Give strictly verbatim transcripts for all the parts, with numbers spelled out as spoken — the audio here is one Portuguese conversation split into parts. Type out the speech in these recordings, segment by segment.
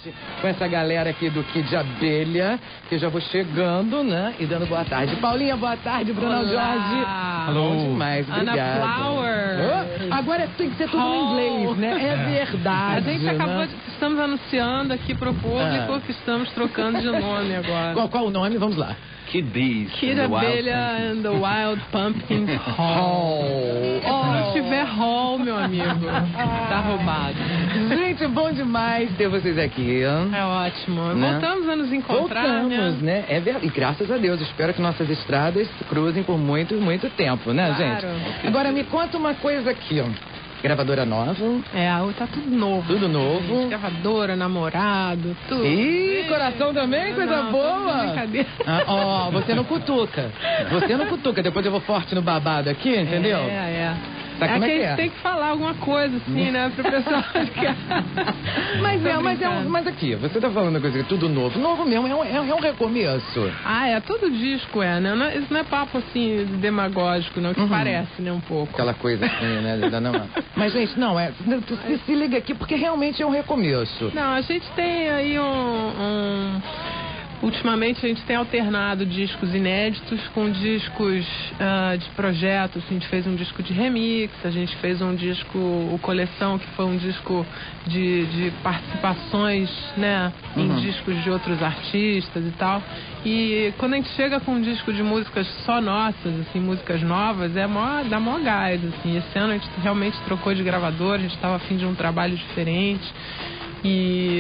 noite com essa galera aqui do Kid Abelha, que eu já vou chegando, né? E dando boa tarde. Paulinha, boa tarde. Bruno Jorge. Alô. Bom demais, obrigado. Ana Flower. Oh, agora tem que ser tudo em inglês, né? É verdade. A gente acabou né? de... Estamos anunciando aqui pro público ah. que estamos trocando de nome agora. Qual, qual o nome? Vamos lá. Kid Bees. Kid Abelha and the Wild Pumpkins Hall. Oh. Se não tiver hall, meu amigo, tá roubado. Gente, bom demais ter vocês aqui. É ótimo. Né? Voltamos a nos encontrar, Voltamos, né? né? É verdade. E graças a Deus, espero que nossas estradas se cruzem por muito, muito tempo, né, claro. gente? Agora, me conta uma coisa aqui, ó. Gravadora nova. É, tá tudo novo. Tudo novo. Gente, gravadora, namorado, tudo. Ih, coração também, coisa não, boa. Brincadeira. Ah, ó, você não cutuca. Você não cutuca. Depois eu vou forte no babado aqui, entendeu? É, é. Sabe é como que é que a gente é? tem que falar alguma coisa, assim, né? Pro pessoal ficar... Mas é, mas é um, mas aqui, você tá falando coisa que tudo novo. Novo mesmo, é um, é um recomeço. Ah, é, todo disco é, né? Não, isso não é papo, assim, demagógico, não, que uhum. parece, né, um pouco. Aquela coisa assim, né? Não, mas, gente, não, é, se, se liga aqui, porque realmente é um recomeço. Não, a gente tem aí um... um... Ultimamente a gente tem alternado discos inéditos com discos uh, de projetos. A gente fez um disco de remix, a gente fez um disco, o Coleção, que foi um disco de, de participações, né, em uhum. discos de outros artistas e tal. E quando a gente chega com um disco de músicas só nossas, assim, músicas novas, é mó, dá mó gás, assim. Esse ano a gente realmente trocou de gravador, a gente estava a fim de um trabalho diferente. E...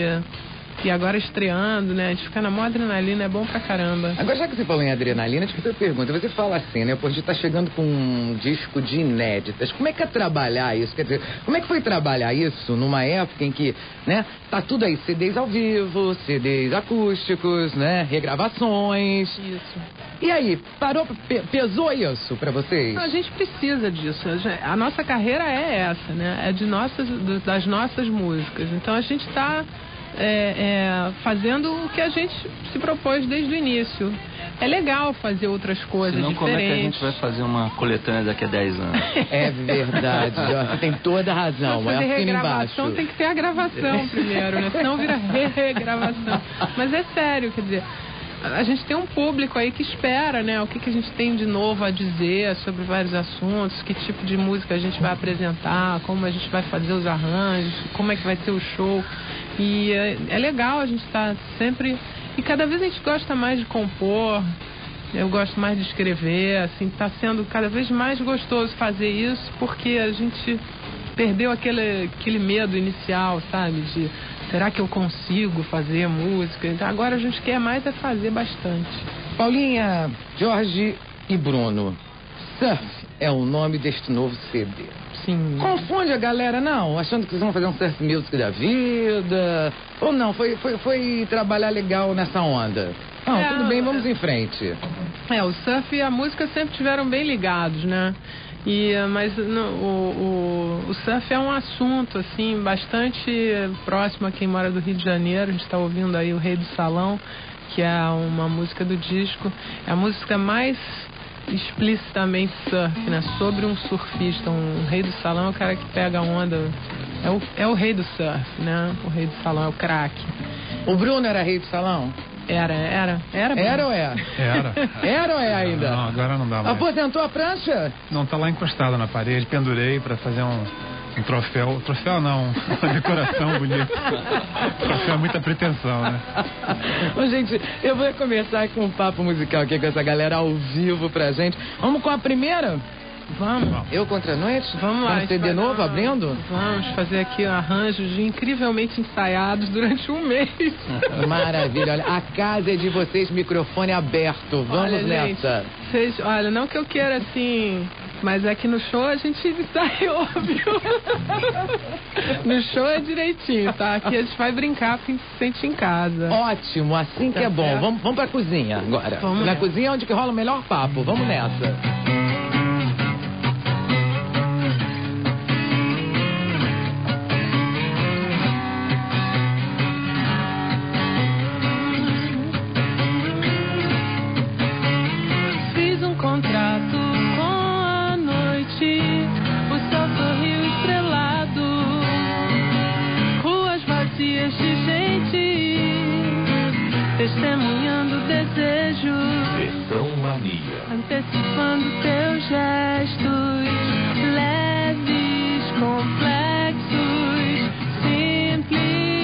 E agora estreando, né? A gente fica na mó adrenalina, é bom pra caramba. Agora, já que você falou em adrenalina, deixa eu te perguntar. Você fala assim, né? Pô, a gente tá chegando com um disco de inéditas. Como é que é trabalhar isso? Quer dizer, como é que foi trabalhar isso numa época em que, né? Tá tudo aí, C Ds ao vivo, C Ds acústicos, né? Regravações. Isso. E aí, parou, pe- pesou isso pra vocês? A gente precisa disso. A nossa carreira é essa, né? É de nossas, das nossas músicas. Então a gente tá... É, é, fazendo o que a gente se propôs desde o início. É legal fazer outras coisas Senão, diferentes. como é que a gente vai fazer uma coletânea daqui a dez anos? É verdade, você tem toda a razão. Pra fazer é regravação embaixo. tem que ter a gravação primeiro, né? Senão vira regravação. Mas é sério, quer dizer, a gente tem um público aí que espera, né? O que, que a gente tem de novo a dizer sobre vários assuntos, que tipo de música a gente vai apresentar, como a gente vai fazer os arranjos, como é que vai ser o show. E é, é legal a gente estar tá sempre... E cada vez a gente gosta mais de compor, eu gosto mais de escrever, assim, está sendo cada vez mais gostoso fazer isso, porque a gente perdeu aquele, aquele medo inicial, sabe? De, será que eu consigo fazer música? Então agora a gente quer mais é fazer bastante. Paulinha, Jorge e Bruno, Surf é o nome deste novo C D. Sim. Confunde a galera, não? Achando que vocês vão fazer um surf music da vida? Ou não? Foi, foi, foi trabalhar legal nessa onda? Não, é, tudo bem, vamos é... em frente. É, o surf e a música sempre estiveram bem ligados, né? E, mas no, o, o, o surf é um assunto, assim, bastante próximo a quem mora do Rio de Janeiro. A gente está ouvindo aí o Rei do Salão, que é uma música do disco. É a música mais... explicitamente surf, né? Sobre um surfista, um rei do salão é o cara que pega a onda, é o, é o rei do surf, né? O rei do salão é o craque. O Bruno era rei do salão? Era, era, era. Bruno. Era ou é? Era. Era ou é ainda? Não, agora não dá mais. Aposentou a prancha? Não, tá lá encostada na parede, pendurei pra fazer um... Um troféu, troféu não, uma decoração bonita. Troféu é muita pretensão, né? Ô, gente, eu vou começar com um papo musical aqui com essa galera ao vivo pra gente. Vamos com a primeira? Vamos. Eu contra a noite? Vamos lá. Vamos C D novo, abrindo? Vamos fazer aqui arranjos incrivelmente ensaiados durante um mês. Maravilha, olha, a casa é de vocês, microfone aberto. Vamos olha, nessa. Gente, vocês, olha, não que eu queira assim... Mas aqui no show a gente ensaiou, viu? No show é direitinho, tá? Aqui a gente vai brincar porque a gente se sente em casa. Ótimo, assim que é bom. Vamos, vamos pra cozinha agora. Vamos Na nessa. cozinha é onde que rola o melhor papo. Vamos nessa. Fiz um contrato de gente testemunhando desejos, Versão Mania, antecipando teus gestos, leves, complexos, simples,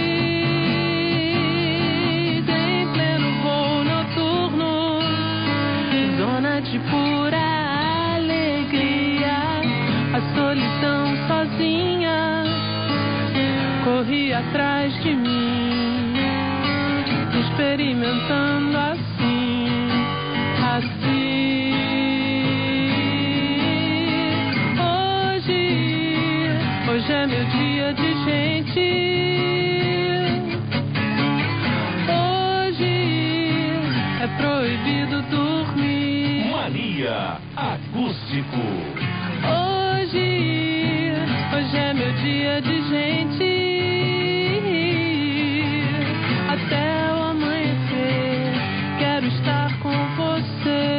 em pleno voo noturno, zona de pura alegria, a solidão sozinha corria atrás de mim, experimentando assim, assim. Hoje, hoje é meu dia de gente. Hoje é proibido dormir. Mania Acústico. Hoje, hoje é meu dia de gente. Até o amanhecer, quero estar com você.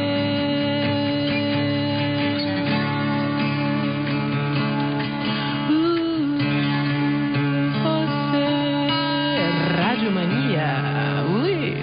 Uh, você. Rádio Mania. Ui.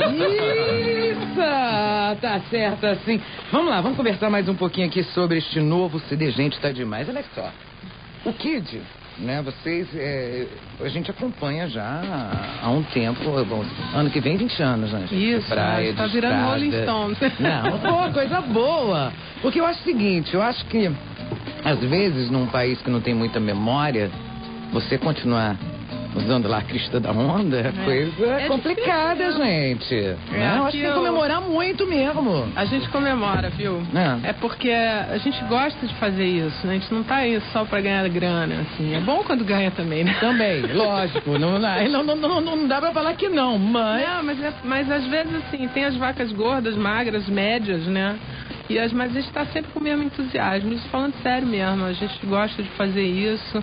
Isso! Tá certo assim. Vamos lá, vamos conversar mais um pouquinho aqui sobre este novo C D. Gente, tá demais. Olha só. O Kid, né, vocês, é, a gente acompanha já há um tempo, bom, ano que vem vinte anos, né? Isso, praia, tá de virando estrada. Rolling Stones. Não, pô, coisa boa. Porque eu acho o seguinte, eu acho que, às vezes, num país que não tem muita memória, você continuar usando lá a crista da onda é coisa É complicada, difícil, gente. É, né? Eu acho que tem que eu- comemorar muito mesmo. A gente comemora, viu? É. É porque a gente gosta de fazer isso, né? A gente não tá aí só pra ganhar grana, assim. É bom quando ganha também, né? Também, lógico. Não, não, não, não, não dá pra falar que não, mas... Não, mas, é, mas às vezes, assim, tem as vacas gordas, magras, médias, né? E as, mas a gente tá sempre com o mesmo entusiasmo. Isso falando sério mesmo, a gente gosta de fazer isso.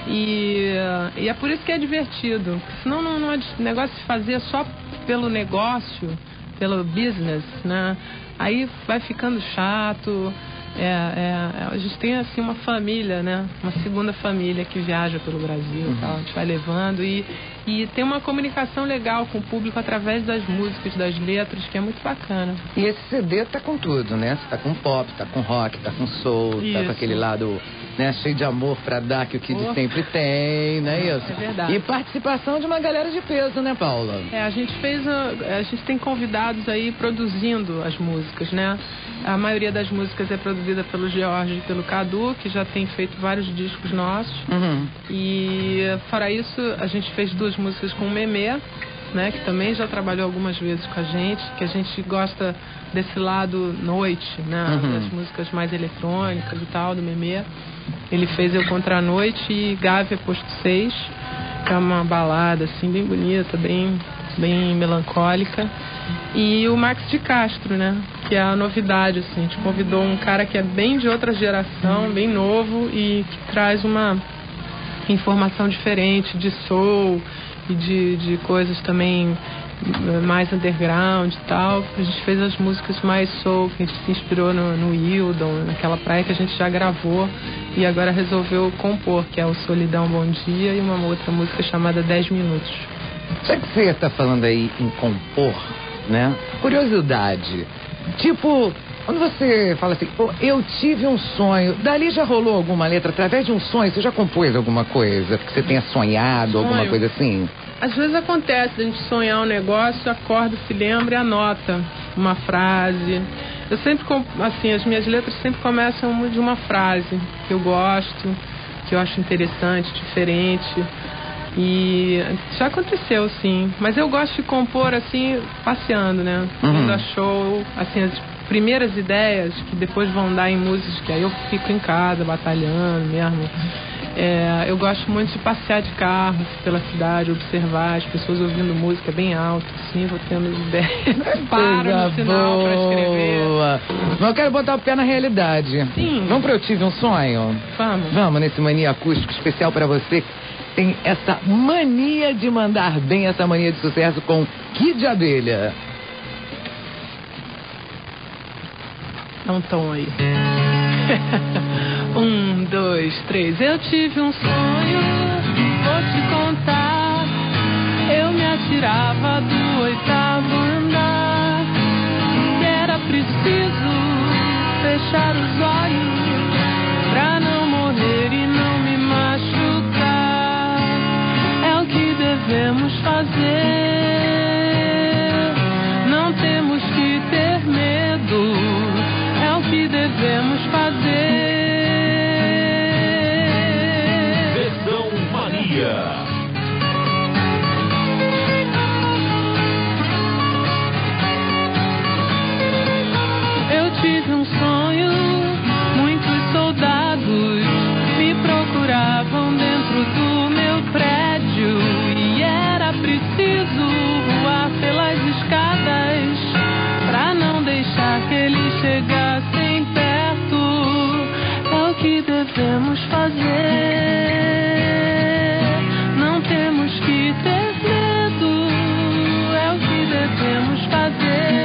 E, e é por isso que é divertido. Porque senão não, não é negócio de fazer só pelo negócio, pelo business, né? Aí vai ficando chato. É, é, a gente tem assim uma família, né? Uma segunda família que viaja pelo Brasil, uhum. Tal. A gente vai levando e, e tem uma comunicação legal com o público através das músicas, das letras, que é muito bacana. E esse C D tá com tudo, né? Você tá com pop, tá com rock, tá com soul, Isso. tá com aquele lado, né, cheio de amor pra dar que o Kid Oh. sempre tem, não é isso? É verdade. E participação de uma galera de peso, né, Paula? É, a gente fez, a, a gente tem convidados aí produzindo as músicas, né? A maioria das músicas é produzida pelo George e pelo Cadu, que já tem feito vários discos nossos. Uhum. E fora isso, a gente fez duas músicas com o Memê, né? Que também já trabalhou algumas vezes com a gente, que a gente gosta desse lado noite, né? Uhum. Das músicas mais eletrônicas e tal, do Memê. Ele fez Eu Contra a Noite e Gávea Posto seis, que é uma balada assim bem bonita, bem, bem melancólica. E o Max de Castro, né? Que é a novidade, assim. A gente convidou um cara que é bem de outra geração, bem novo e que traz uma informação diferente de soul e de, de coisas também mais underground e tal. A gente fez as músicas mais soul, que a gente se inspirou no, no Hildon, naquela praia que a gente já gravou e agora resolveu compor, que é o Solidão Bom Dia e uma outra música chamada dez minutos. Já que você está falando aí em compor, né? Curiosidade. Tipo, quando você fala assim, pô, eu tive um sonho, dali já rolou alguma letra? Através de um sonho, você já compôs alguma coisa? Que você tenha sonhado, Sonho. alguma coisa assim? Às vezes acontece a gente sonhar um negócio, acorda, se lembra e anota uma frase. Eu sempre, assim, as minhas letras sempre começam de uma frase que eu gosto, que eu acho interessante, diferente. E já aconteceu, sim. Mas eu gosto de compor, assim, passeando, né? Uhum. Indo a show, assim, as primeiras ideias que depois vão dar em músicas, que aí eu fico em casa, batalhando mesmo. É, eu gosto muito de passear de carro pela cidade, observar as pessoas ouvindo música bem alto, assim, vou tendo ideias. Paro no final pra escrever. Mas eu quero botar o pé na realidade. Sim. Vamos pra Eu Tive um Sonho? Vamos. Vamos nesse Mania Acústico especial pra você. Tem essa mania de mandar bem, essa mania de sucesso com Kid Abelha. Dá um tom aí. Um, dois, três. Eu tive um sonho, vou te contar. Eu me atirava do oitavo andar. E era preciso fechar os olhos pra não morrer e não me machucar. É o que devemos fazer. Não temos que ter medo. É o que devemos fazer. Versão Mania. Tive um sonho, muitos soldados me procuravam dentro do meu prédio e era preciso voar pelas escadas pra não deixar que eles chegassem perto. É o que devemos fazer. Não temos que ter medo. É o que devemos fazer.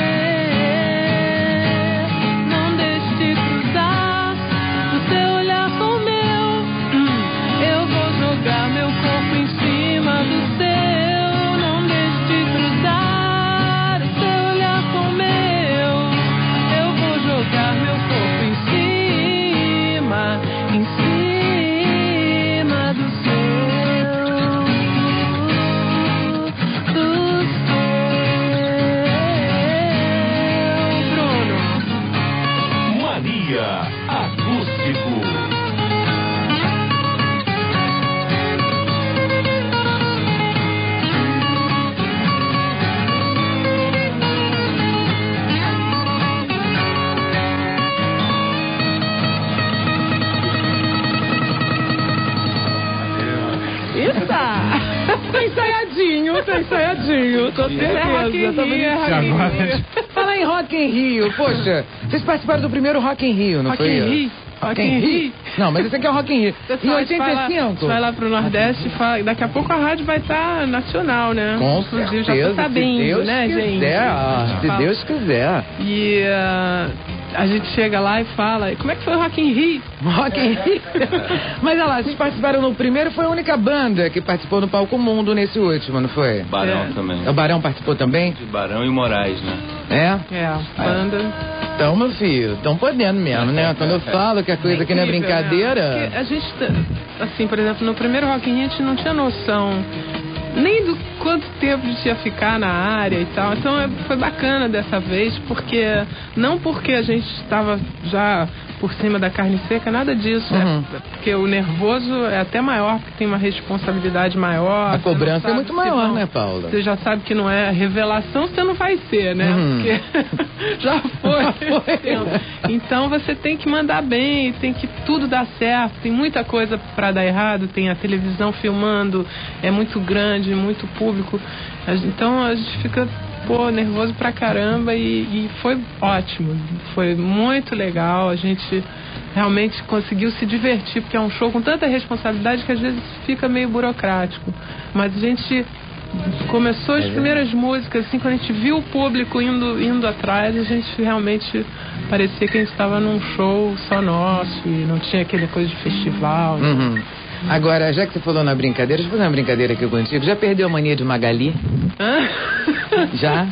Tá ensaiadinho, tá ensaiadinho, tô certeza. Tá Rio. Fala em Rock in Rio, poxa, vocês participaram do primeiro Rock in Rio, não Rock foi? In Rio. Rock in Rio? Não, mas esse aqui é o Rock in Rio. Em oitenta e cinco? Vai lá pro Nordeste e fala. Daqui a pouco a rádio vai estar nacional, né? Com Inclusive, certeza, já tô sabendo, se Deus né, quiser, gente? ah, se Fala. Deus quiser. E uh, a gente chega lá e fala, como é que foi o Rock in Rio? Rock in Rio. Mas olha lá, vocês participaram no primeiro, foi a única banda que participou no Palco Mundo nesse último, não foi? Barão É. também. O Barão participou também? Barão e o Moraes, né? É? É, a banda. Então, meu filho, estão podendo mesmo, né? Quando eu falo que a coisa aqui não é Incrível, brincadeira... né? Porque a gente, assim, por exemplo, no primeiro Rock in Rio a gente não tinha noção nem do quanto tempo a gente ia ficar na área e tal. Então é, foi bacana dessa vez, porque não porque a gente estava já por cima da carne seca, nada disso. Uhum. É porque o nervoso é até maior, porque tem uma responsabilidade maior. A cobrança é muito maior, não, né, Paula? Você já sabe que não é revelação, você não vai ser, né? Uhum. Porque já foi. Já foi. Então você tem que mandar bem, tem que tudo dar certo. Tem muita coisa para dar errado, tem a televisão filmando, é muito grande, muito público. Então a gente fica, pô, nervoso pra caramba e, e foi ótimo. Foi muito legal. A gente realmente conseguiu se divertir, porque é um show com tanta responsabilidade que às vezes fica meio burocrático. Mas a gente começou as primeiras músicas, assim, quando a gente viu o público indo, indo atrás, a gente realmente parecia que a gente estava num show só nosso e não tinha aquele coisa de festival. Né? Uhum. Agora, já que você falou na brincadeira, deixa eu fazer uma brincadeira aqui contigo. Já perdeu a mania de Magali? Hã? Já?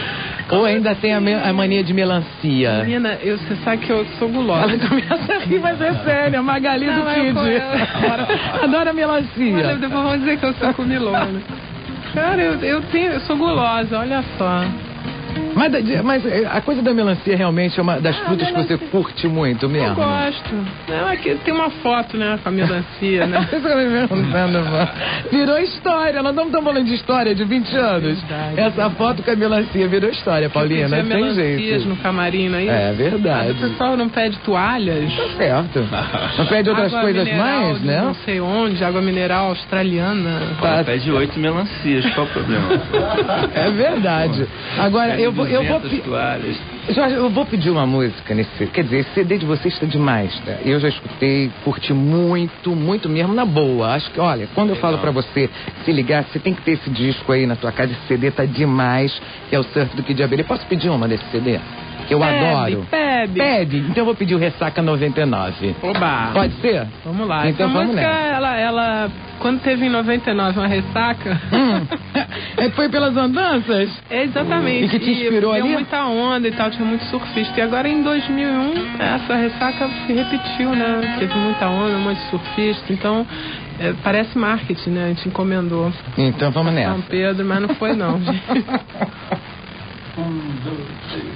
Ou ainda tem a, me- a mania de melancia? Menina, eu, você sabe que eu sou gulosa. Ela começa a rir, mas é sério, a Magali Não, do mas eu- Kid. eu- Adora, adora melancia. Mas depois vão dizer que eu sou comilona. Cara, eu, eu, tenho, eu sou gulosa, olha só. Mas, da- mas a coisa da melancia realmente é uma das Ah, frutas que você melancia. curte muito Eu mesmo. gosto. Não, é que tem uma foto, né, com a melancia, né? Isso que eu me perguntando, mano. Virou história, nós não estamos falando de história de vinte anos. Verdade. Essa foto com a melancia virou história, Paulina, Tinha sem melancias jeito. no camarim, não é isso? É Mas verdade. o pessoal não pede toalhas? Tá certo. Não pede outras Água coisas mineral mais, de né? não sei onde, água mineral australiana. Ela pede oito melancias, qual o problema? É verdade. Agora, eu vou, eu vou, duzentas pe- toalhas. Jorge, eu vou pedir uma música nesse... Quer dizer, esse C D de vocês está demais, tá? Eu já escutei, curti muito, muito mesmo, na boa. Acho que, olha, quando eu falo pra você se ligar, você tem que ter esse disco aí na tua casa, esse C D tá demais, que é o Surf do Kid Abelha. Posso pedir uma desse C D? que eu Pebe, adoro. Pebe. Pede. Então eu vou pedir o Ressaca noventa e nove. Oba. Pode ser? Vamos lá. Então Essa vamos música, nessa. ela, ela, quando teve em noventa e nove uma ressaca... Hum. É, foi pelas andanças? É, exatamente. E que te inspirou e deu ali? muita onda e tal, tinha muito surfista. E agora em dois mil e um, essa ressaca se repetiu, né? Teve muita onda, um monte de surfista. Então, é, parece marketing, né? A gente encomendou. Então vamos nessa. São Pedro, mas não foi não, gente. Um, dois, três,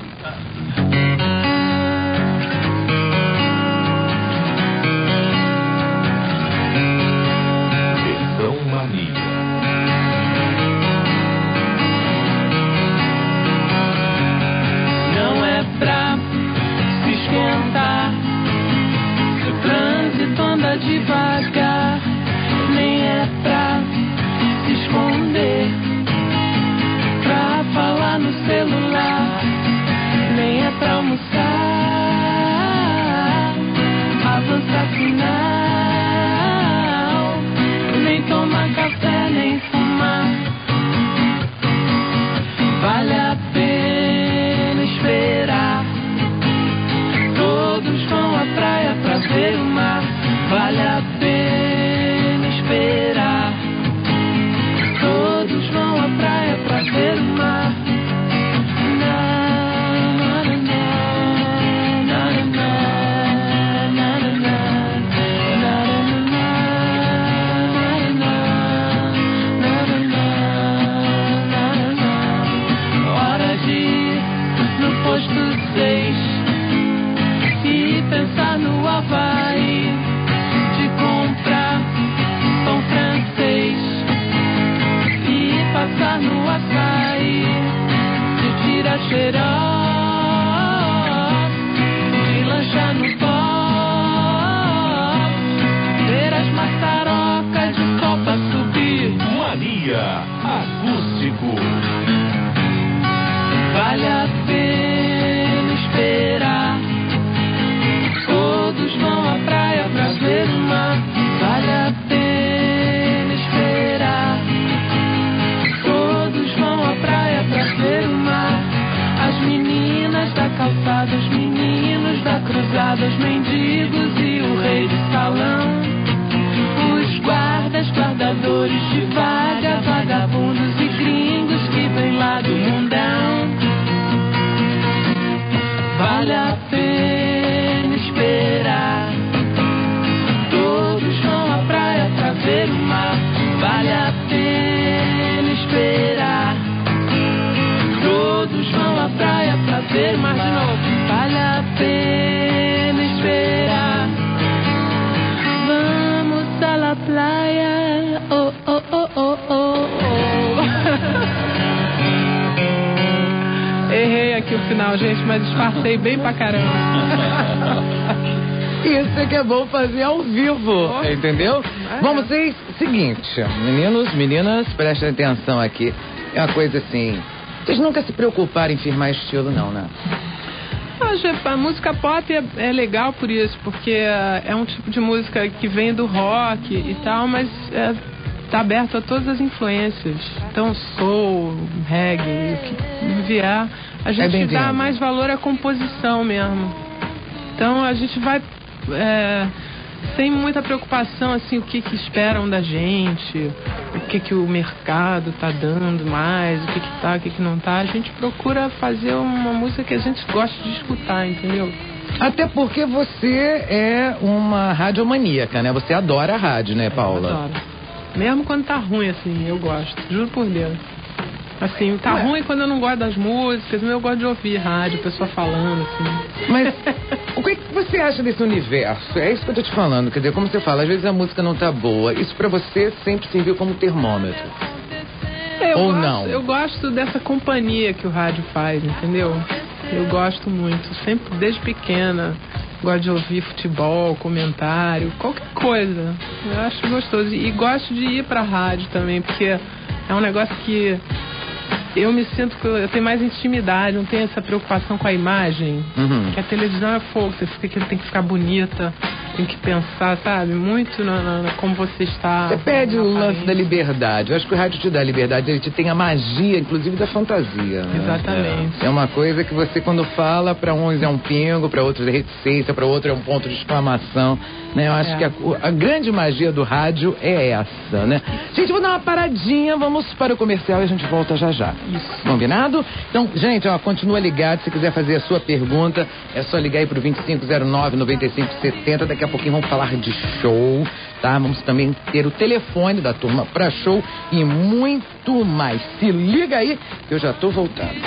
Versão Mania. Não é pra se esquentar, se o trânsito anda devagar. Nem é pra se esconder, pra falar no celular. Nem é pra almoçar, avançar final. Nem tomar café, nem fumar. Vale a pena esperar. Todos vão à praia pra ver o mar. Vale a pena esperar. Todos vão à praia pra ver o mar. Hora de ir no posto seis e pensar no Havaí, de comprar pão francês e passar no açaí, de tirar xerox, de lanchar no pó, ver as maçarocas de sol pra subir. Mania Acústico. Vale a pena esperar. Todos vão à praia pra ver o mar. Vale a pena esperar. Todos vão à praia pra ver o mar. As meninas da calçada, os meninos da cruzada, os mendigos e o rei de salão. Os guardas, guardadores de vaga, vagabundos e gringos que vêm lá do mundão. Vale a pena esperar. Todos vão à praia pra ver o mar. Vale a pena esperar. Todos vão à praia pra ver o mar de novo. Vale a pena esperar. Vamos a la playa. Oh, oh, oh, oh, oh, oh. Errei aqui o final, gente, mas disfarcei bem pra caramba. Isso é que é bom fazer ao vivo, Oh. entendeu? É. Bom, vocês, seguinte, meninos, meninas, prestem atenção aqui. É uma coisa assim, vocês nunca se preocuparam em firmar estilo, não, né? Hoje, a música pop é, é legal por isso, porque é, é um tipo de música que vem do rock e tal, mas é, tá aberto a todas as influências. Então, soul, reggae, o que vier, a gente bem-vindo. dá mais valor à composição mesmo. Então, a gente vai é, sem muita preocupação, assim, o que que esperam da gente, o que que o mercado tá dando mais, o que que tá, o que que não tá. A gente procura fazer uma música que a gente gosta de escutar, entendeu? Até porque você é uma radiomaníaca, né? Você adora a rádio, né, Paula? Adoro. Mesmo quando tá ruim, assim, eu gosto. Juro por Deus. Assim, tá ruim quando eu não gosto das músicas, mas eu gosto de ouvir rádio, pessoa falando, assim. Mas o que, que você acha desse universo? É isso que eu tô te falando. Quer dizer, como você fala, às vezes a música não tá boa. Isso pra você sempre serviu como termômetro. Eu Ou gosto, não? Eu gosto dessa companhia que o rádio faz, entendeu? Eu gosto muito. Sempre, desde pequena, gosto de ouvir futebol, comentário, qualquer coisa. Eu acho gostoso. E gosto de ir pra rádio também, porque é um negócio que eu me sinto que eu tenho mais intimidade, não tenho essa preocupação com a imagem. Uhum. Que a televisão é fogo, você fica que tem que ficar bonita, tem que pensar, sabe, muito na, na, na como você está. Você perde o lance aparência. da liberdade. Eu acho que o rádio te dá liberdade, ele te tem a magia, inclusive, da fantasia. Né? Exatamente. É uma coisa que você, quando fala, para uns é um pingo, para outros é reticência, para outro é um ponto de exclamação. Né? Eu acho É. que a, a grande magia do rádio é essa, né? Gente, vou dar uma paradinha, vamos para o comercial e a gente volta já já. Isso. Combinado? Então, gente, ó, continua ligado. Se quiser fazer a sua pergunta, é só ligar aí pro vinte e cinco zero nove, noventa e cinco setenta. Daqui a pouquinho vamos falar de show, tá? Vamos também ter o telefone da turma pra show e muito mais. Se liga aí que eu já tô voltando.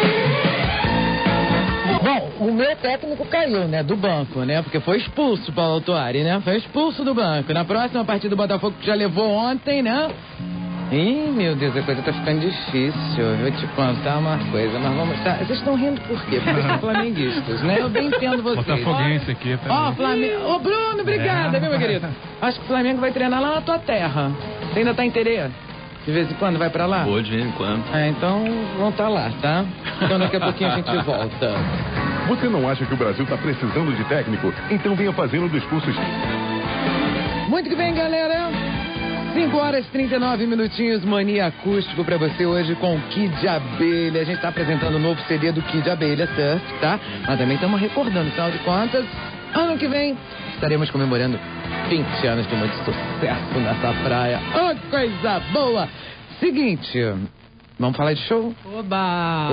Bom, o meu técnico caiu, né, do banco, né, porque foi expulso, Paulo Autuari, né, foi expulso do banco. Na próxima partida do Botafogo, que já levou ontem, né. Ih, meu Deus, a coisa tá ficando difícil. Eu vou te contar uma coisa, mas vamos... Tá, vocês estão rindo por quê? Porque vocês são flamenguistas, né? Eu bem entendo vocês. Botafoguense aqui. Tá. Ó, Flamengo... Ô, Bruno, obrigada, É. viu, meu querido? Acho que o Flamengo vai treinar lá na tua terra. Você ainda tá em Terê? De vez em quando vai pra lá? Vou de vez em quando. É, então vão tá lá, tá? Então daqui a pouquinho a gente volta. Você não acha que o Brasil está precisando de técnico? Então venha fazendo dos cursos. Muito que bem, galera. cinco horas e trinta e nove minutinhos, Mania Acústico pra você hoje com o Kid Abelha. A gente tá apresentando o novo C D do Kid Abelha, Surf, tá? Mas também estamos recordando, afinal de contas, ano que vem estaremos comemorando vinte anos de muito sucesso nessa praia. Oh, coisa boa! Seguinte, vamos falar de show? Oba!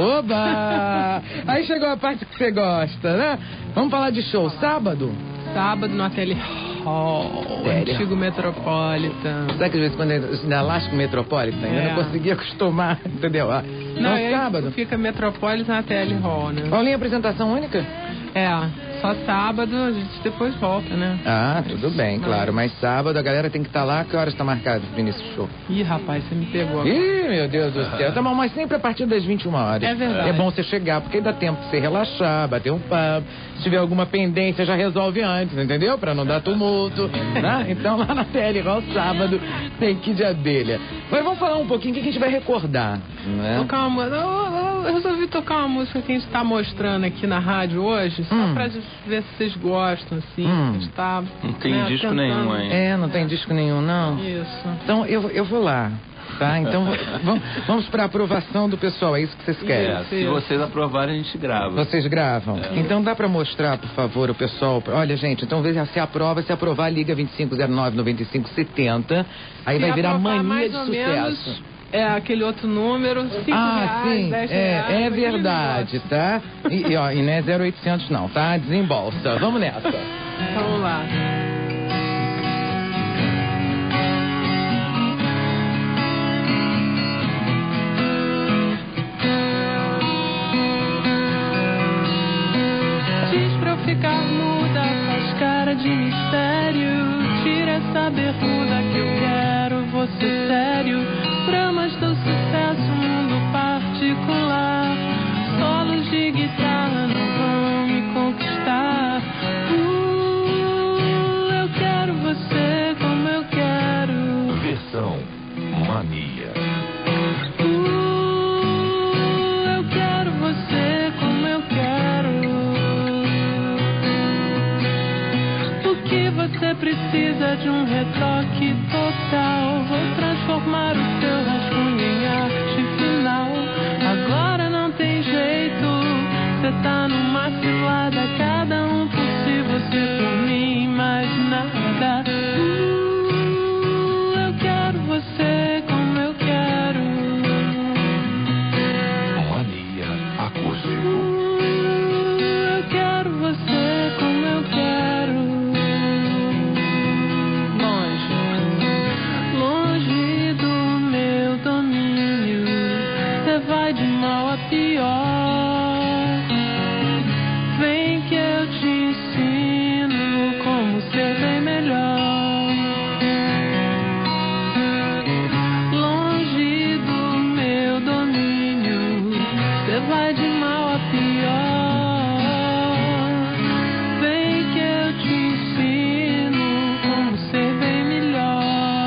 Oba! Aí chegou a parte que você gosta, né? Vamos falar de show. Sábado? Sábado no Ateliê Hall, Sério? antigo Metropolitan. Sabe que às vezes quando eu ainda lasco Metropolitan, ainda É. não consegui acostumar, entendeu? Ah, Não, então, é sábado. fica Metropolitan Ateliê Hall, né? Paulinha, apresentação única? É, só sábado a gente depois volta, né? Ah, tudo bem, claro. Mas sábado a galera tem que estar lá. Que horas está marcado pro início do show? Ih, rapaz, você me pegou agora. Ih, meu Deus do céu. Tá bom, mas sempre a partir das vinte e uma horas. É verdade. É bom você chegar, porque dá tempo de você relaxar, bater um papo. Se tiver alguma pendência, já resolve antes, entendeu? Pra não dar tumulto, né? Então lá na T L Hall, sábado, tem Kid Abelha. Mas vamos falar um pouquinho o que a gente vai recordar, né? Tocar uma, eu, eu resolvi tocar uma música que a gente tá mostrando aqui na rádio hoje, só Hum. pra ver se vocês gostam, assim. Hum. A gente tá, Não tem né, disco tentando- nenhum ainda. É, não tem disco nenhum, não? Isso. Então eu, eu vou lá, tá? Então vamos, vamos para aprovação do pessoal, é isso que vocês querem? É, se vocês aprovarem, a gente grava. Vocês gravam? Então dá pra mostrar, por favor, o pessoal. Olha, gente, então veja se aprova, se aprovar, liga vinte e cinco zero nove, noventa e cinco setenta. Aí Se vai virar aprovar mania mais de ou sucesso. menos, é aquele outro número, cinco Ah, reais, sim, dez é, reais, é aquele verdade, tá? E, e, ó, e não é zero oitocentos não, tá? Desembolsa. Vamos nessa. negócio. Vamos lá. Diz pra eu ficar muda, faz cara de mistério. Tira essa bermuda que eu quero você sério. Dramas do sucesso, mundo particular. Solos de guitarra não vão me conquistar. Uh, eu quero você como eu quero. Versão Mania. Uh, eu quero você como eu quero. O que você precisa de um retoque total? Vou transformar o seu rascunho em arte final. Agora não tem jeito, você tá numa cilada. Cada um por si, você por mim, mais nada. Uh, eu quero você como eu quero. Mania Acústico. Uh, eu quero você como eu quero. Longe, longe do meu domínio, você vai de mal a pior. Vem que eu te ensino como ser bem melhor. Longe do meu domínio, você vai de mal a pior. Vem que eu te ensino como ser bem melhor.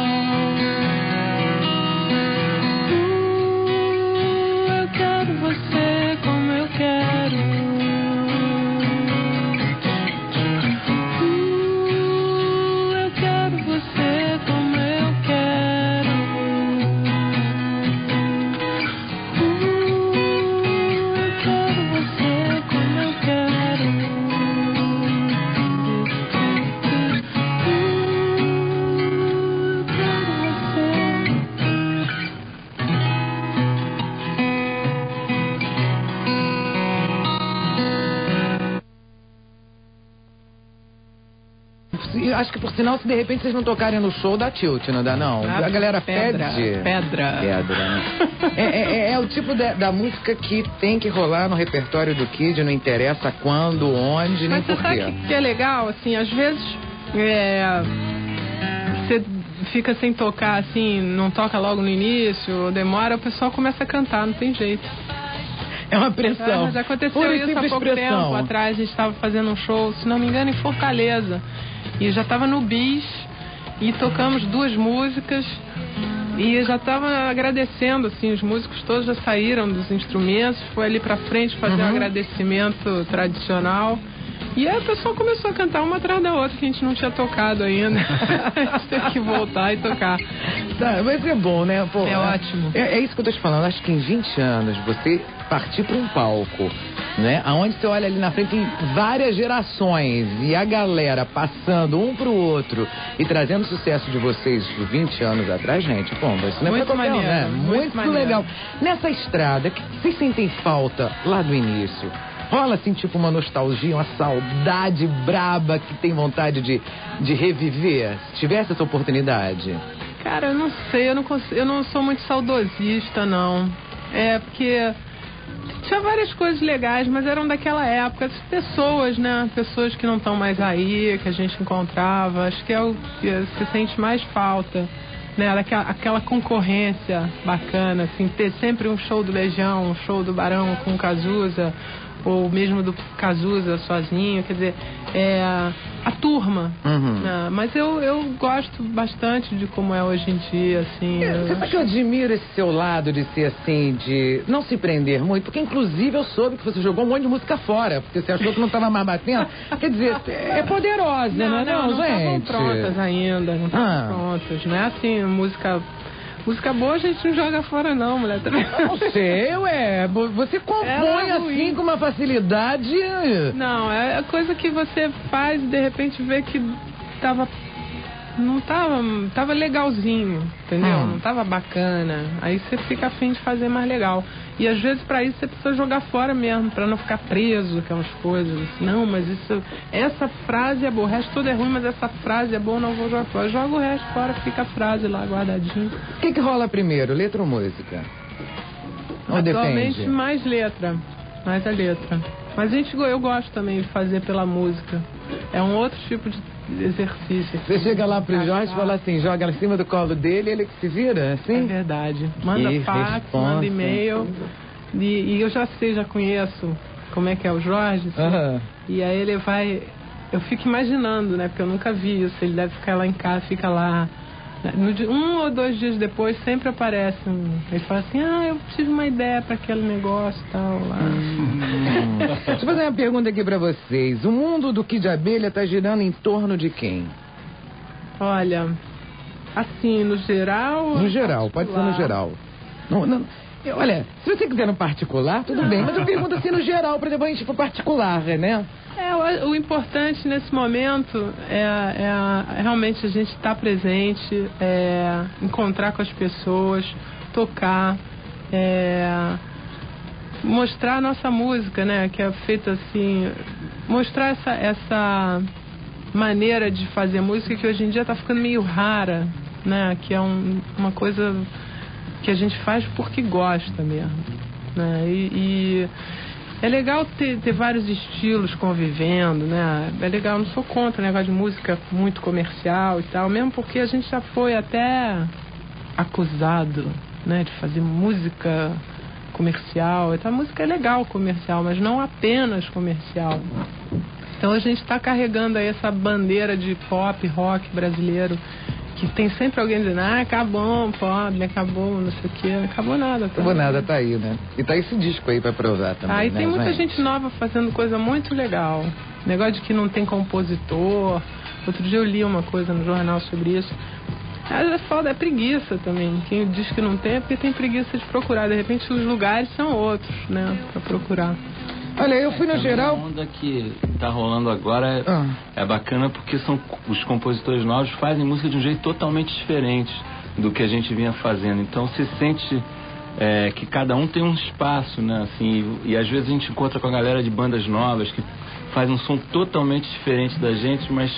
Uh, eu quero você como eu quero. Uh, e acho que por sinal, se de repente vocês não tocarem no show, dá tilt, não dá não? Ah, a galera pedra, pede. Pedra. Pedra, né? é, é, é o tipo de, da música que tem que rolar no repertório do Kid, não interessa quando, onde, nem Mas você porquê. sabe que, que é legal, assim, às vezes é, você fica sem tocar, assim, não toca logo no início, demora, o pessoal começa a cantar, não tem jeito. É uma pressão. É, mas aconteceu Pura e isso há simples pouco pressão. tempo atrás, a gente estava fazendo um show, se não me engano, em Fortaleza. E já estava no bis e tocamos duas músicas e já estava agradecendo, assim, os músicos todos já saíram dos instrumentos, foi ali pra frente fazer Uhum. um agradecimento tradicional. E aí o pessoal começou a cantar uma atrás da outra que a gente não tinha tocado ainda. A gente teve que voltar e tocar. Tá, mas é bom, né? Pô, É ótimo. É, é isso que eu tô te falando. Acho que em vinte anos você partir para um palco, né? Onde você olha ali na frente tem várias gerações e a galera passando um pro outro e trazendo sucesso de vocês de vinte anos atrás, gente. Pô, isso não é Muito pra qualquer um, maneiro, né? muito Muito maneiro. legal. Nessa estrada, o que vocês sentem falta lá do início? Rola assim, tipo, uma nostalgia, uma saudade braba que tem vontade de, de reviver? Se tivesse essa oportunidade. Cara, eu não sei, eu não, consigo, eu não sou muito saudosista, não. É porque tinha várias coisas legais, mas eram daquela época. As pessoas, né? Pessoas que não estão mais aí, que a gente encontrava. Acho que é o que se sente mais falta, né? Daquela, aquela concorrência bacana, assim, ter sempre um show do Legião, um show do Barão com o Cazuza, ou mesmo do Cazuza sozinho, quer dizer, é a turma. Uhum. Né? Mas eu, eu gosto bastante de como é hoje em dia, assim. É, eu você sabe que eu admiro esse seu lado de ser assim, de não se prender muito, porque inclusive eu soube que você jogou um monte de música fora, porque você achou que não estava mais batendo. Quer dizer, é poderosa, Não, né? não, não estavam gente? prontas ainda, não estavam Ah. prontas. Não é assim, música... Música boa a gente não joga fora não, mulher. Não sei, ué. Você compõe Ela é assim ruim. com uma facilidade. Não, é coisa que você faz e de repente vê que tava... Não tava... Tava legalzinho, entendeu? Hum. Não tava bacana. Aí você fica afim de fazer mais legal. E às vezes pra isso você precisa jogar fora mesmo, pra não ficar preso aquelas coisas. Não, mas isso... Essa frase é boa, o resto todo é ruim, mas essa frase é boa, não vou jogar fora. Joga o resto fora, fica a frase lá guardadinha. O que, que rola primeiro, letra ou música? Ou Atualmente depende? mais letra, mais a letra. Mas a gente, eu gosto também de fazer pela música. É um outro tipo de exercício. Você chega lá pro Encaixar. Jorge e fala assim, joga em cima do colo dele, ele que se vira, É assim? verdade. Manda Que fax, responsa. manda e-mail. E, e eu já sei, já conheço como é que é o Jorge. assim. Aham. E aí ele vai... Eu fico imaginando, né? Porque eu nunca vi isso. Ele deve ficar lá em casa, fica lá... No dia- um ou dois dias depois sempre aparece um. Ele fala assim, ah, eu tive uma ideia para aquele negócio e tal lá. Hum. Deixa eu fazer uma pergunta aqui pra vocês. O mundo do Kid Abelha tá girando em torno de quem? Olha, assim, no geral. No geral, pode ser no particular. geral. Não, não, eu- olha, se você quiser no particular, tudo bem, mas eu pergunto assim no geral, pra depois a gente ir pro particular, né? É, o, o importante nesse momento é, é, é realmente a gente estar presente, é, encontrar com as pessoas, tocar, é, mostrar a nossa música, né? Que é feita assim, mostrar essa, essa maneira de fazer música que hoje em dia está ficando meio rara, né? Que é um, uma coisa que a gente faz porque gosta mesmo, né? E, e é legal ter, ter vários estilos convivendo, né? É legal, eu não sou contra o negócio de música muito comercial e tal, mesmo porque a gente já foi até acusado, né? De fazer música comercial. Então a música é legal comercial, mas não apenas comercial. Então a gente está carregando aí essa bandeira de pop, rock brasileiro, que tem sempre alguém dizendo, ah, acabou, pop, acabou, não sei o quê. Não acabou nada. Tá? Acabou nada, tá aí, né? E tá esse disco aí pra provar também, Aí né, tem muita gente nova fazendo coisa muito legal. Negócio de que não tem compositor. Outro dia eu li uma coisa no jornal sobre isso. É foda, é preguiça também. Quem diz que não tem é porque tem preguiça de procurar. De repente os lugares são outros, né? Pra procurar. Olha, eu fui no Também geral... A onda que tá rolando agora é, Ah. é bacana porque são os compositores novos fazem música de um jeito totalmente diferente do que a gente vinha fazendo. Então você sente é, que cada um tem um espaço, né? Assim, e, e às vezes a gente encontra com a galera de bandas novas que faz um som totalmente diferente da gente, mas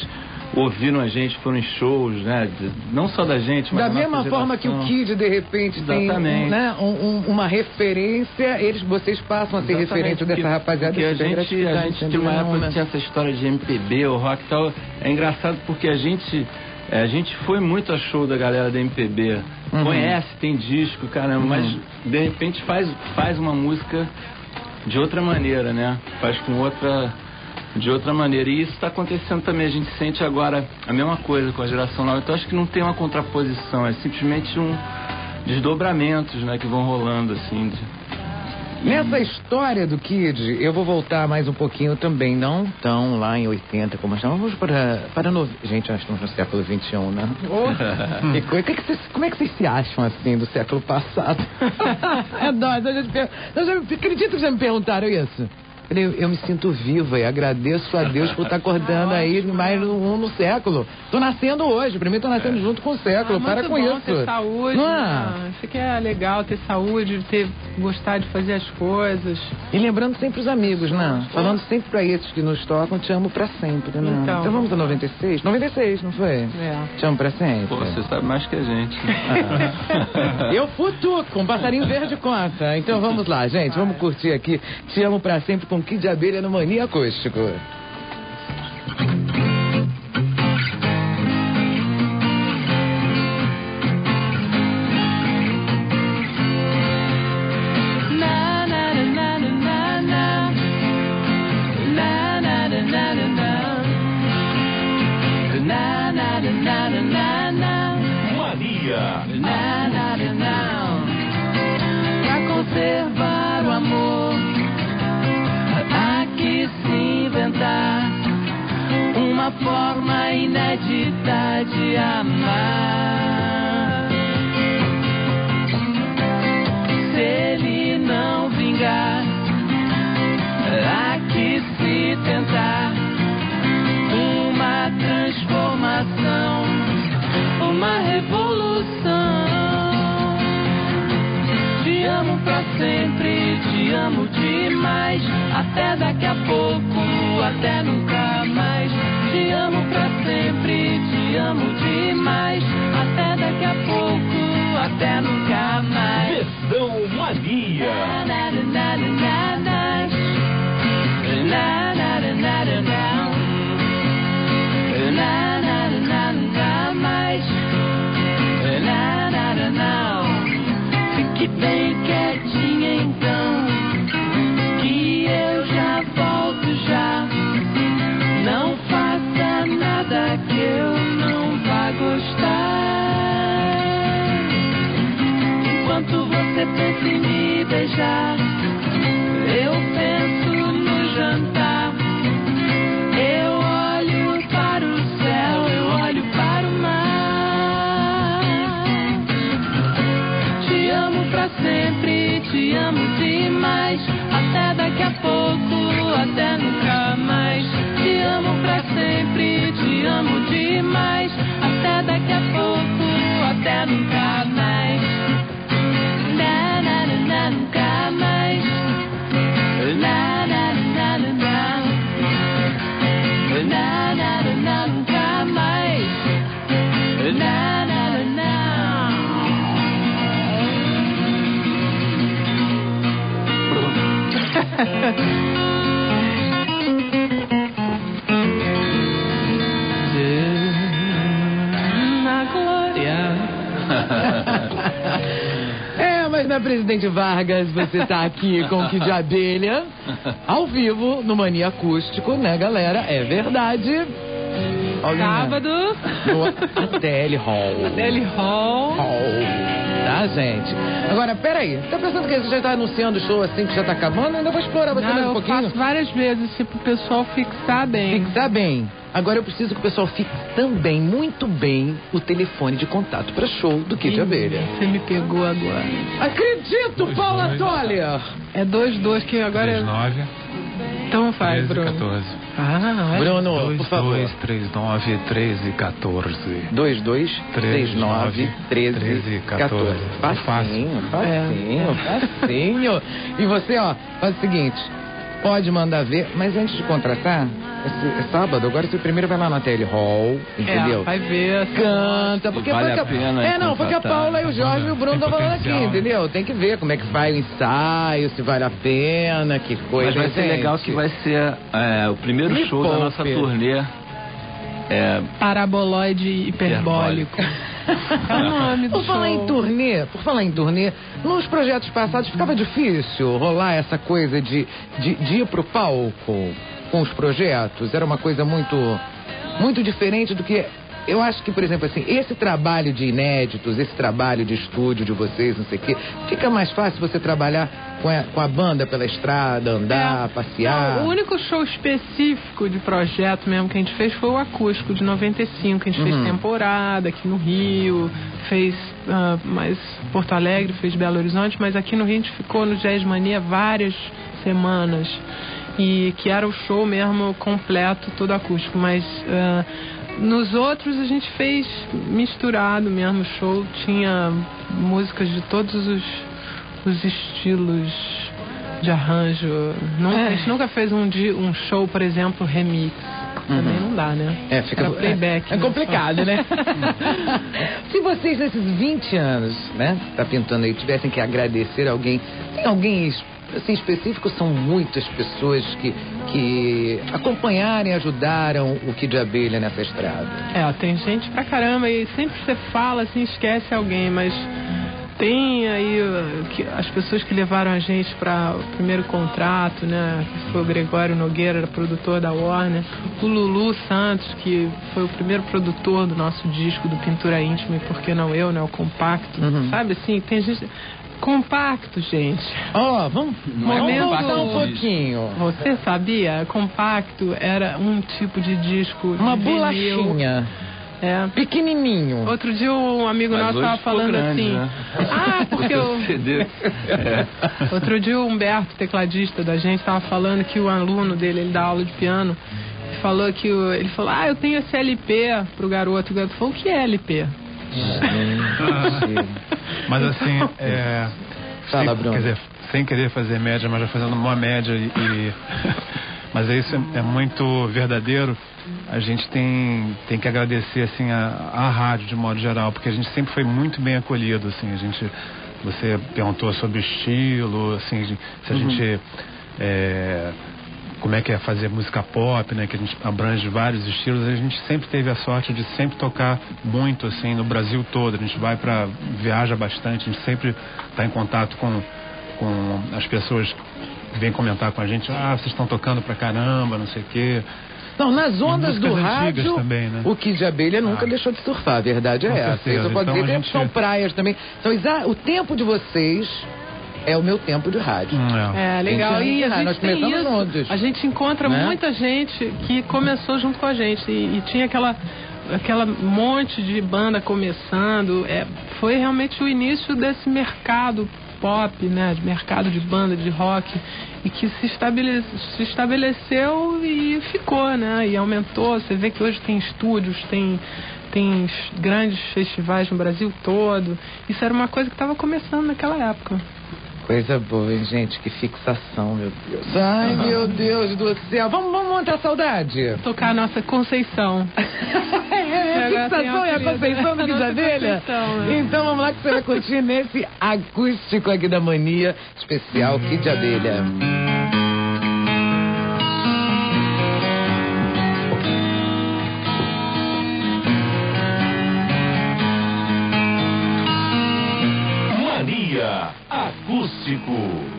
ouviram a gente, foram em shows, né? Não só da gente, mas da da mesma nossa forma que o Kid, de repente, Exatamente. tem né, um, um, uma referência, eles, vocês passam a ser Exatamente, referência dessa porque, rapaziada. porque a gente, a gente tem uma época que tinha essa história de M P B, o rock e tal. É engraçado porque a gente, é, a gente foi muito a show da galera da M P B. Uhum. Conhece, tem disco, caramba, uhum. mas de repente faz, faz uma música de outra maneira, né? Faz com outra... de outra maneira. E isso está acontecendo também. A gente sente agora a mesma coisa com a geração nova. Então acho que não tem uma contraposição, é simplesmente um desdobramentos, né, que vão rolando assim. De... Nessa história do Kid, eu vou voltar mais um pouquinho também, não tão lá em oitenta como estamos. Vamos para, para no... Gente, nós estamos no século vinte e um, né? Oh. E, que que vocês, como é que vocês se acham assim do século passado? É nóis, eu já, per... eu já acredito que já me perguntaram isso. Eu, eu me sinto viva e agradeço a Deus por estar acordando aí mais um no século. Tô nascendo hoje, pra mim tô nascendo é. junto com o século, ah, para com bom isso. Ter saúde, não é? Isso que é legal, ter saúde, ter, gostar de fazer as coisas. E lembrando sempre os amigos, né? Oh. Falando sempre pra esses que nos tocam, te amo pra sempre, né? Então, então vamos a noventa e seis? noventa e seis, não foi? É. Te amo pra sempre. Pô, você sabe mais que a gente. Ah. Eu futuco, um passarinho verde conta. Então vamos lá, gente, vamos curtir aqui. Te amo pra sempre com Kid Abelha no Mania Acústico. Mania. Pra conservar o amor, há que se inventar uma forma inédita de amar. Se ele não vingar, há que se tentar uma transformação, uma revolução. Te amo pra sempre, te amo demais, até daqui a pouco, até nunca mais. Te amo pra sempre, te amo demais, até daqui a pouco, até nunca mais. Versão Mania. Na, na, na, na, na, na, na, na, na, na, na, na, na, na, mais. Na, na, na, na. Fique bem quietinha então, que eu já volto já. Não faça nada que eu não vá gostar. Enquanto você pensa em me beijar, eu penso no jantar. Eu olho para o céu, eu olho para o mar. Te amo pra sempre, te amo demais, até daqui a pouco, até nunca mais. Te amo pra sempre, te amo demais, até daqui a pouco, até nunca mais. Na, na, na, na, nunca mais. Na, na, na, na, na. Na, na, na, na, nunca mais. Na, na, na, na. Na glória. É, mas na Presidente Vargas, você tá aqui com o Kid Abelha, ao vivo, no Mania Acústico, né, galera? É verdade. Paulinha, Sábado. No A T L Hall. A T L Hall. Hall. Tá, gente? Agora, peraí. Tá pensando que você já tá anunciando o show assim que já tá acabando? Eu ainda vou explorar você Não, mais um eu pouquinho. faço várias vezes, tipo, o pessoal fixar bem. Fixar bem. Agora eu preciso que o pessoal fixe também, muito bem, o telefone de contato para show do Kid Ih, Abelha. Você me pegou agora. Acredito, Paula Toller! É dois dois que agora três nove, é... Então faz, treze, Bruno. quatorze. Ah, olha. Bruno, por favor. dois três nove, treze, quatorze. dois dois três nove, treze, quatorze. Facinho, facinho, facinho. E você, ó, faz o seguinte, pode mandar ver, mas antes de contratar, esse, esse sábado, agora esse primeiro vai lá na T L Hall, entendeu? É, vai ver. Canta, porque vale foi a que pena É, não, foi que a Paula e o Jorge e o Bruno Tem estão falando aqui, potencial, né? entendeu? Tem que ver como é que vai o ensaio, se vale a pena, que coisa. Mas vai ser gente. legal que vai ser é, o primeiro Me show poupe. da nossa turnê. É, Paraboloide hiperbólico. É o nome do Por falar show. em turnê, por falar em turnê, nos projetos passados ficava difícil rolar essa coisa de, de, de ir pro palco com os projetos. Era uma coisa muito, muito diferente do que... Eu acho que, por exemplo, assim, esse trabalho de inéditos, esse trabalho de estúdio de vocês, não sei o quê, fica mais fácil você trabalhar com a, com a banda pela estrada, andar, É. passear. Não, o único show específico de projeto mesmo que a gente fez foi o acústico de noventa e cinco. A gente Uhum. fez temporada aqui no Rio, fez uh, mais Porto Alegre, fez Belo Horizonte, mas aqui no Rio a gente ficou no Jazz Mania várias semanas. E que era o show mesmo completo, todo acústico. Mas uh, nos outros a gente fez misturado mesmo. O show tinha músicas de todos os, os estilos de arranjo. Nunca, É. A gente nunca fez um, di- um show, por exemplo, remix. Também não dá, né? É, fica Era playback. é, é né? complicado, né? Se vocês nesses vinte anos, né, tá pintando aí, tivessem que agradecer alguém, tem alguém es- assim, específico? São muitas pessoas que, que acompanharam e ajudaram o Kid Abelha nessa estrada. É, tem gente pra caramba e sempre que você fala assim, esquece alguém, mas tem aí uh, que, as pessoas que levaram a gente para o primeiro contrato, né? Que foi o Gregório Nogueira, era produtor da Warner, o Lulu Santos, que foi o primeiro produtor do nosso disco do Pintura Íntima e Por Que Não Eu, né? O Compacto, Uhum. sabe assim? Tem gente... Compacto, gente. Ó, vamos, Não é vamos compacto voltar um disso. pouquinho. Você sabia? Compacto era um tipo de disco Uma de vinil. bolachinha, É. pequenininho. Outro dia um amigo Mas nosso hoje tava ficou falando grande, assim. né? Ah, porque o eu. C D. É. Outro dia o Humberto, tecladista da gente, tava falando que o aluno dele, ele dá aula de piano, falou que o, ele falou: ah, eu tenho esse L P pro garoto. O garoto falou: o que é L P? Mas assim, é... Fala, sem, Bruno. quer dizer, sem querer fazer média, mas já fazendo uma média e... e- mas é isso, é, é muito verdadeiro. A gente tem, tem que agradecer, assim, a, a rádio, de modo geral, porque a gente sempre foi muito bem acolhido, assim, a gente... Você perguntou sobre o estilo, assim, se a gente... É, como é que é fazer música pop, né? Que a gente abrange vários estilos. A gente sempre teve a sorte de sempre tocar muito, assim, no Brasil todo. A gente vai para viaja bastante, a gente sempre está em contato com, com as pessoas que vêm comentar com a gente. Ah, vocês estão tocando pra caramba, não sei o quê. Não, nas ondas músicas do antigas rádio, também, né? o Kid Abelha nunca Ah. deixou de surfar, a verdade é Com essa. certeza. Isso eu posso Então dizer a que gente- são praias também. Então, exa- o tempo de vocês é o meu tempo de rádio. Hum, É, legal. vinte E a anos de rádio, gente nós tem começamos isso. juntos. A gente encontra Né? muita gente que começou junto com a gente. E, e tinha aquela, aquela monte de banda começando. É, foi realmente o início desse mercado pop, né? De mercado de banda, de rock. E que se, estabele, se estabeleceu e ficou, né? E aumentou. Você vê que hoje tem estúdios, tem... Tem grandes festivais no Brasil todo. Isso era uma coisa que estava começando naquela época. Coisa boa, hein, gente? Que fixação, meu Deus. Ai, meu Deus do céu. Vamos, vamos montar saudade? Tocar a nossa Conceição. É, a Agora tem fixação é a apelido. Conceição do A Kid nossa Abelha? Conceição, né? Então vamos lá que você vai curtir nesse acústico aqui da Mania especial Kid Abelha. Mania Acústico.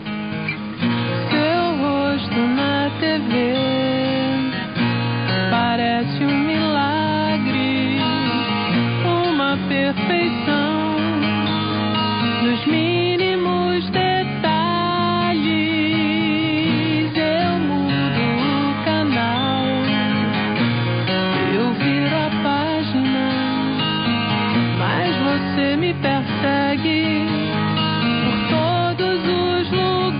Seu rosto na T V parece um milagre, uma perfeição nos mínimos detalhes. Eu mudo o canal, eu viro a página, mas você me persegue por todos os lugares.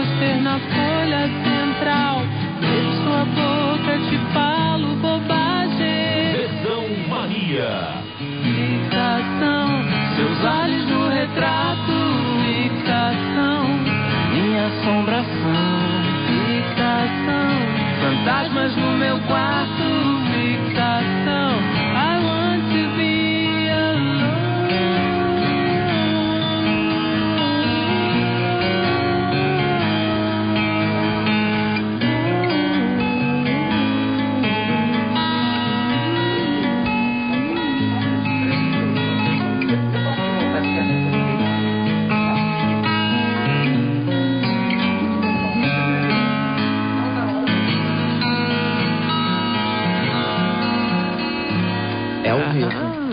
pôster na folha central. Beijo sua boca, te falo bobagem. Versão Mania. Fixação, seus olhos no retrato. Fixação, minha assombração. Fixação, fantasmas no meu quarto. Fixação, I want to be alone. É ao vivo.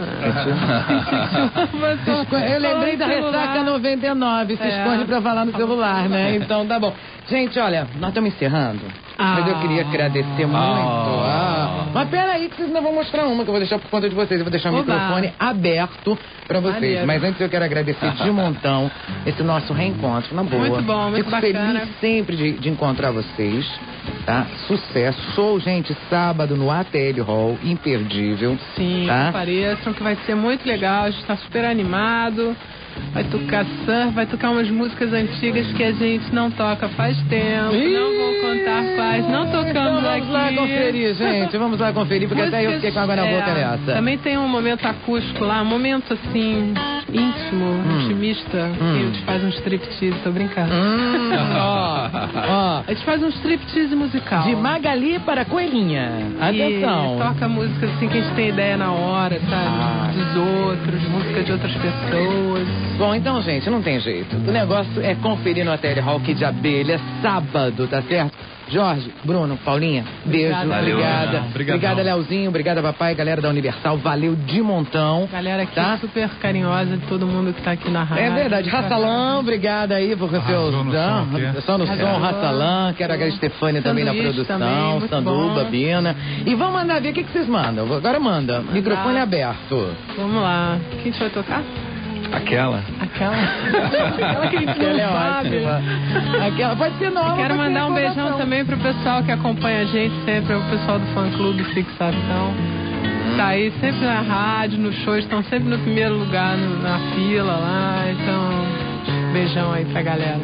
Eu lembrei da Ressaca noventa e nove, se É. esconde pra falar no celular, né? Então tá bom. Gente, olha, nós estamos encerrando. Ah. Mas eu queria agradecer muito. Ah. Mas peraí, que vocês ainda vão mostrar uma que eu vou deixar por conta de vocês. Eu vou deixar o Oba. microfone aberto pra vocês. Maneiro. Mas antes eu quero agradecer de montão esse nosso reencontro, na boa. Muito bom, muito Fico bacana. feliz sempre de, de encontrar vocês, tá? Sucesso. Show, gente, sábado no A T L Hall, imperdível. Sim, tá? apareçam que vai ser muito legal. A gente tá super animado. Vai tocar surf, vai tocar umas músicas antigas que a gente não toca faz tempo. Ih! Não vou contar quais. Não tocamos Então vamos aqui. lá conferir, gente. Vamos lá conferir, porque até eu fiquei com água na é, boca nessa. Também tem um momento acústico lá, um momento assim, íntimo, Hum. intimista, Hum. que a gente faz um striptease, tô brincando. Hum, ó, ó. A gente faz um striptease musical. De Magali para Coelhinha. Atenção. E toca música assim que a gente tem ideia na hora, sabe? Ah. Dos outros, música de outras pessoas. Bom, então, gente, não tem jeito. O negócio é conferir no A T L Hall Kid de Abelha, sábado, tá certo? Jorge, Bruno, Paulinha, beijo, Obrigada. obrigada. Valeu, Obrigadão. Obrigada, Leozinho, obrigada, papai, galera da Universal, valeu de montão. Galera aqui Tá? super carinhosa de todo mundo que tá aqui na rádio. É verdade, Raçalã, obrigada aí por seus. Arrasou no Ah, som aqui. só no som, Arrasou. Raçalã, quero agradecer a Stefânia também na Sanduíche produção, também, muito Sanduba, bom. Bina. E vamos mandar ver o que, que vocês mandam. Agora manda, microfone aberto. Vamos lá. Quem a gente vai tocar? Aquela? Aquela. Aquela que a gente não Ela é sabe. ótima. Aquela pode ser nova. Quero pode ser mandar um beijão recordação. também pro pessoal que acompanha a gente sempre, o pessoal do fã clube Fixação. Tá aí sempre na rádio, nos shows, estão sempre no primeiro lugar no- na fila lá. Então, beijão aí pra galera.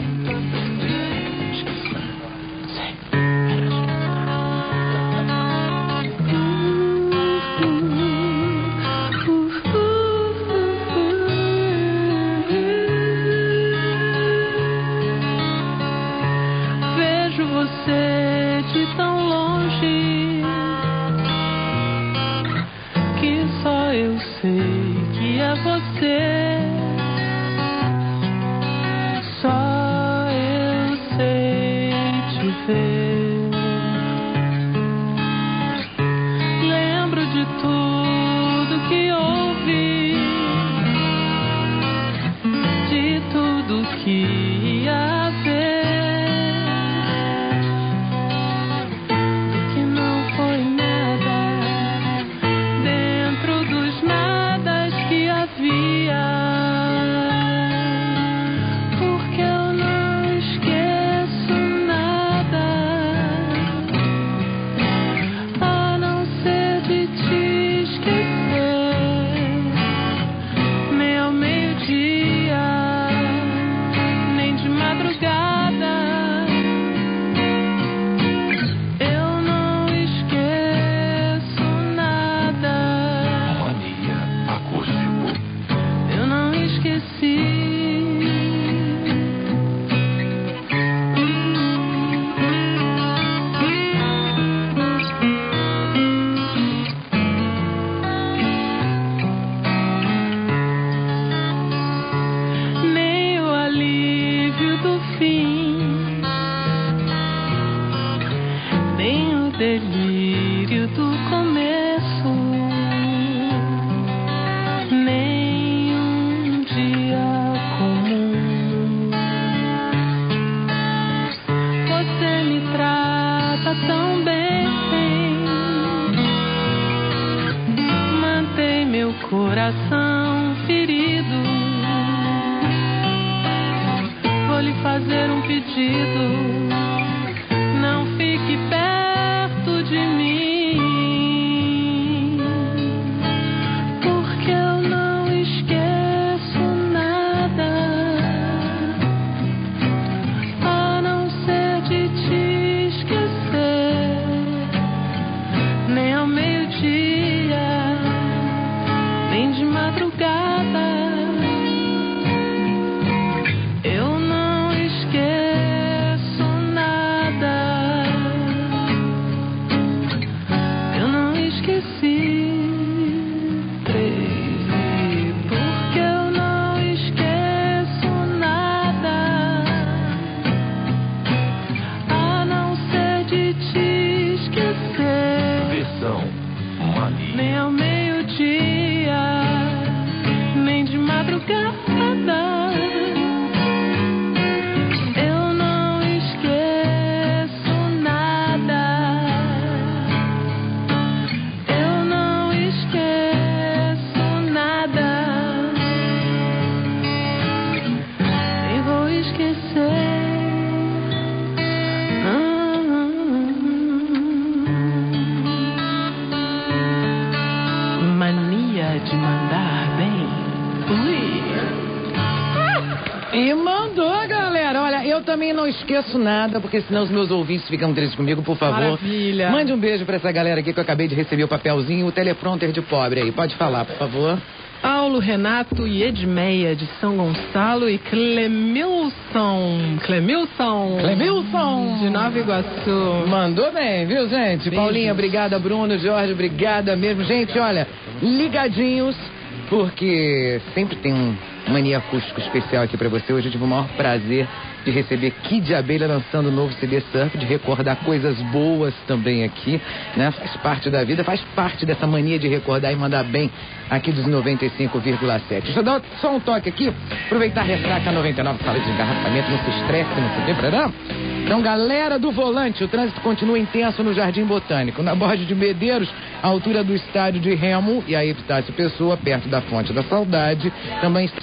Vejo você de tão longe que só eu sei que é você. Só eu sei te ver. Lembro de tudo que ouvi, de tudo que ia ver, do que não foi nada, dentro dos nadas que havia. Porque eu não esqueço nada, a não ser de te esquecer. Nem ao meio-dia, nem de madrugada, eu não esqueço nada. Mania Acústico. Eu não esqueci. Nem o alívio do fim, nem o delírio do começo, nem um dia comum. Você me trata tão bem, mantém meu coração ferido. Vou lhe fazer um pedido. ouvido. Não fique perto de mim, porque eu não esqueço nada, a não ser de te esquecer, nem ao meio-dia, nem de madrugada. Eu não esqueço nada, eu não esqueci, porque eu não esqueço nada, a não ser de te esquecer, Versão Mania. nem ao meio-dia, nem de madrugada. Eu não esqueço nada, eu não esqueço nada, nem vou esquecer. Mania de mandar bem. Ui. E mandou, galera. Olha, eu também não esqueço nada, porque senão os meus ouvintes ficam tristes comigo, por favor. Maravilha. Mande um beijo pra essa galera aqui que eu acabei de receber o papelzinho, o teleprompter de pobre aí. Pode falar, por favor. Paulo, Renato e Edmeia de São Gonçalo e Clemilson. Clemilson. Clemilson. De Nova Iguaçu. Mandou bem, viu, gente? Beijos. Paulinha, obrigada. Bruno, Jorge, obrigada mesmo. Gente, olha, ligadinhos, porque sempre tem um mania acústico especial aqui pra você. Hoje eu tive o maior prazer de receber Kid Abelha lançando o novo C D Surf, de recordar coisas boas também aqui, né? Faz parte da vida, faz parte dessa mania de recordar e mandar bem aqui dos noventa e cinco vírgula sete. Deixa eu dar só um toque aqui, aproveitar a ressaca noventa e nove, fala de engarrafamento, não se estresse, não se quebra, Então, galera do volante, o trânsito continua intenso no Jardim Botânico, na Borda de Medeiros, à altura do estádio de Remo, e aí Epitácio Pessoa, perto da Fonte da Saudade, também